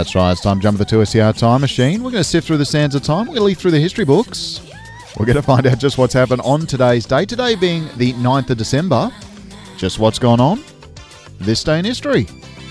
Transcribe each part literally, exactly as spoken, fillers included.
That's right, it's time to jump to the two S C R time machine. We're going to sift through the sands of time. We're going to leaf through the history books. We're going to find out just what's happened on today's day. Today being the ninth of December. Just what's gone on this day in history.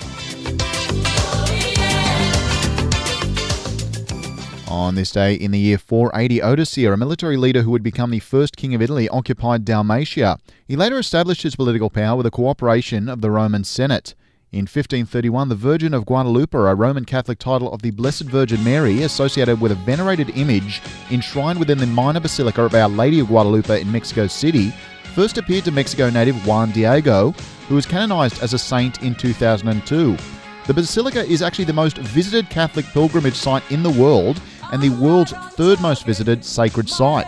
On this day in the year four eighty, Odoacer, a military leader who would become the first king of Italy, occupied Dalmatia. He later established his political power with the cooperation of the Roman Senate. In fifteen thirty-one, the Virgin of Guadalupe, a Roman Catholic title of the Blessed Virgin Mary, associated with a venerated image enshrined within the minor basilica of Our Lady of Guadalupe in Mexico City, first appeared to Mexico native Juan Diego, who was canonized as a saint in two thousand two. The basilica is actually the most visited Catholic pilgrimage site in the world and the world's third most visited sacred site.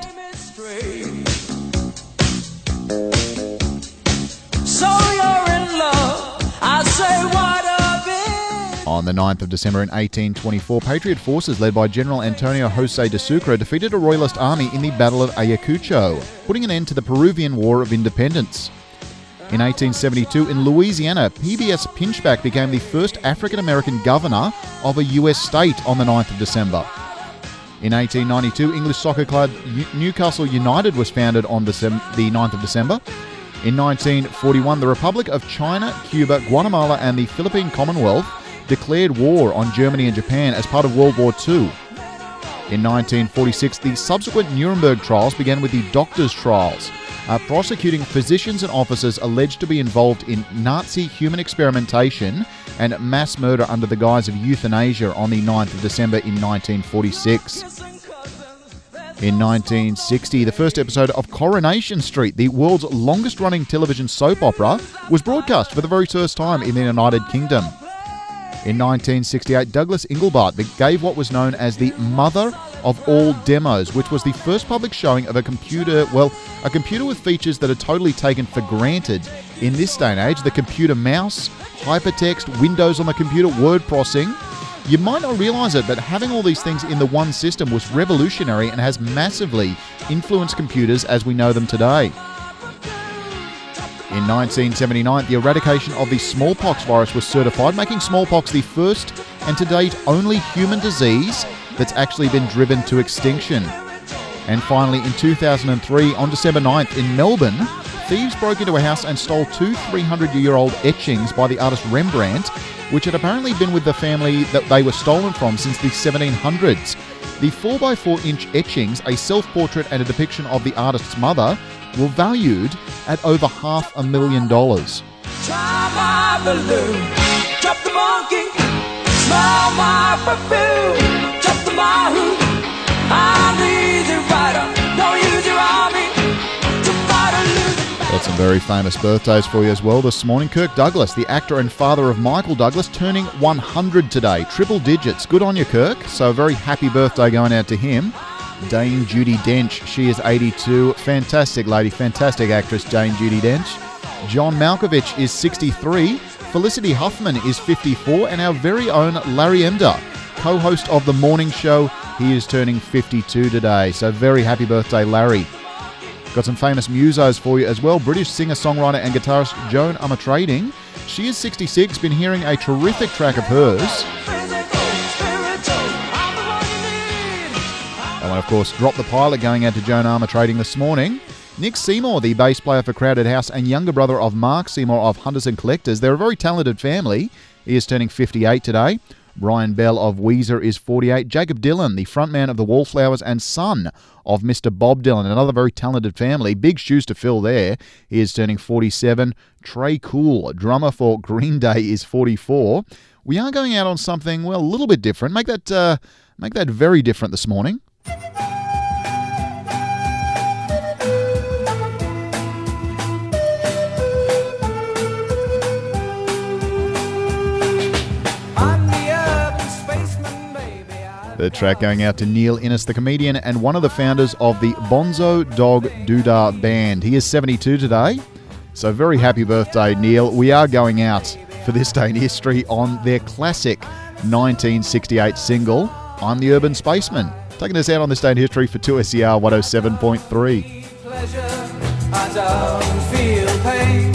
So you're in love, I say what of it. On the ninth of December in eighteen twenty-four, Patriot forces led by General Antonio José de Sucre defeated a royalist army in the Battle of Ayacucho, putting an end to the Peruvian War of Independence. In eighteen seventy-two, in Louisiana, P B S Pinchback became the first African-American governor of a U S state on the ninth of December. In eighteen ninety-two, English soccer club Newcastle United was founded on the ninth of December. In nineteen forty-one, the Republic of China, Cuba, Guatemala and the Philippine Commonwealth declared war on Germany and Japan as part of World War Two. In nineteen forty-six, the subsequent Nuremberg trials began with the Doctors' Trials, uh, prosecuting physicians and officers alleged to be involved in Nazi human experimentation and mass murder under the guise of euthanasia on the ninth of December in nineteen forty-six. In nineteen sixty, the first episode of Coronation Street, the world's longest-running television soap opera, was broadcast for the very first time in the United Kingdom. In nineteen sixty-eight, Douglas Engelbart gave what was known as the mother of all demos, which was the first public showing of a computer, well, a computer with features that are totally taken for granted in this day and age: the computer mouse, hypertext, Windows on the computer, word processing. You might not realise it, but having all these things in the one system was revolutionary and has massively influenced computers as we know them today. In nineteen seventy-nine, the eradication of the smallpox virus was certified, making smallpox the first and to date only human disease that's actually been driven to extinction. And finally, in two thousand three, on December ninth in Melbourne, thieves broke into a house and stole two three hundred year old etchings by the artist Rembrandt, which had apparently been with the family that they were stolen from since the seventeen hundreds. The four by four inch etchings, a self-portrait and a depiction of the artist's mother, were valued at over half a million dollars. Try my balloon, drop the monkey, smell my perfume, drop the mahou. I'm the easy rider, don't use your army to fight or lose. Got some very famous birthdays for you as well this morning. Kirk Douglas, the actor and father of Michael Douglas, turning one hundred today. Triple digits. Good on you, Kirk. So a very happy birthday going out to him. Dame Judi Dench, she is eighty-two. Fantastic lady, fantastic actress, Dame Judi Dench. John Malkovich is sixty-three. Felicity Huffman is fifty-four. And our very own Larry Emder, co-host of The Morning Show, he is turning fifty-two today. So very happy birthday, Larry. Got some famous musos for you as well. British singer-songwriter and guitarist Joan Armatrading. She is sixty-six, been hearing a terrific track of hers. And of course, Drop the Pilot going out to Joan Armatrading this morning. Nick Seymour, the bass player for Crowded House and younger brother of Mark Seymour of Hunters and Collectors. They're a very talented family. He is turning fifty-eight today. Brian Bell of Weezer is forty-eight. Jacob Dylan, the frontman of the Wallflowers and son of Mister Bob Dylan, another very talented family. Big shoes to fill there. He is turning forty-seven. Trey Cool, drummer for Green Day, is forty-four. We are going out on something, well, a little bit different. Make that, uh, make that very different this morning. The track going out to Neil Innes, the comedian and one of the founders of the Bonzo Dog Doodah Band. He is seventy-two today, so very happy birthday, Neil. We are going out for this day in history on their classic nineteen sixty-eight single, I'm the Urban Spaceman. Taking us out on this day in history for two S C R one oh seven point three. Pleasure, I don't feel pain.